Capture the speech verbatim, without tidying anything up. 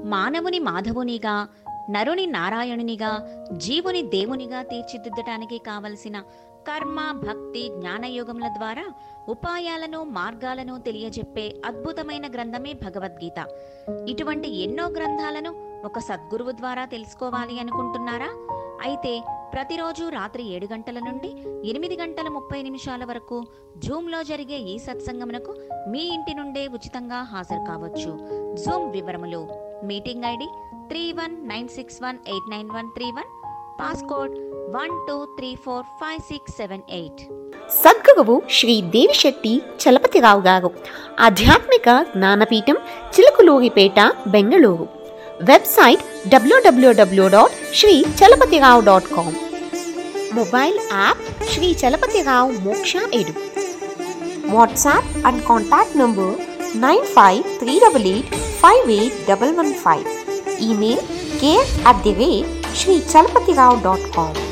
మానవుని మాధవునిగా, నరుని నారాయణునిగా, జీవుని దేవునిగా తీర్చిదిద్దటానికి కావలసిన కర్మ, భక్తి, జ్ఞానయోగముల ద్వారా ఉపాయాలను, మార్గాలను తెలియజెప్పే అద్భుతమైన గ్రంథమే భగవద్గీత. ఇటువంటి ఎన్నో గ్రంథాలను ఒక సద్గురువు ద్వారా తెలుసుకోవాలి అనుకుంటున్నారా? అయితే ప్రతిరోజు రాత్రి ఏడు గంటల నుండి ఎనిమిది గంటల ముప్పై నిమిషాల వరకు జూమ్లో జరిగే ఈ సత్సంగమునకు మీ ఇంటి నుండే ఉచితంగా హాజరు కావచ్చు. జూమ్ వివరములు: meeting ID three one nine six one eight nine one three one, passcode one two three four five six seven eight. సద్గురువు శ్రీ దేవిశెట్టి చలపతిరావు గారు, ఆధ్యాత్మిక జ్ఞానపీఠం, Chilukuluripeta, Bengaluru. Website W W W dot Shri Chalapatirao dot com. Mobile app Shri Chalapatirao Moksha edu. WhatsApp and contact number nine five three double eight five eight double one five. Email care at the rate Shri Chalapatirao dot com.